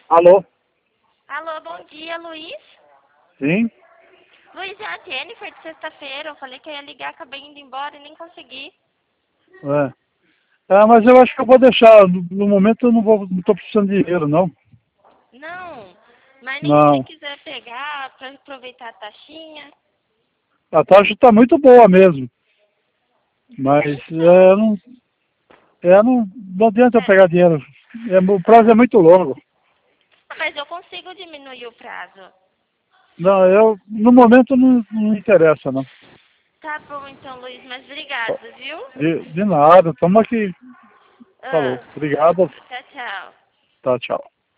Alô? Alô, bom dia, Luiz. Sim? Luiz, é a Jennifer de sexta-feira. Eu falei que eu ia ligar, acabei indo embora e nem consegui. Mas eu acho que eu vou deixar. No momento eu não tô precisando de dinheiro, não. Não, mas nem se você Não. quiser pegar pra aproveitar a taxinha. A taxa está muito boa mesmo. Mas Então, não adianta eu é, pegar dinheiro. O prazo é muito longo. mas eu consigo diminuir o prazo. Não, no momento não interessa, não. Tá bom então, Luiz, mas obrigado, viu? De nada, estamos aqui. Ah, Falou. Obrigado. tchau, tchau. Tá, tchau.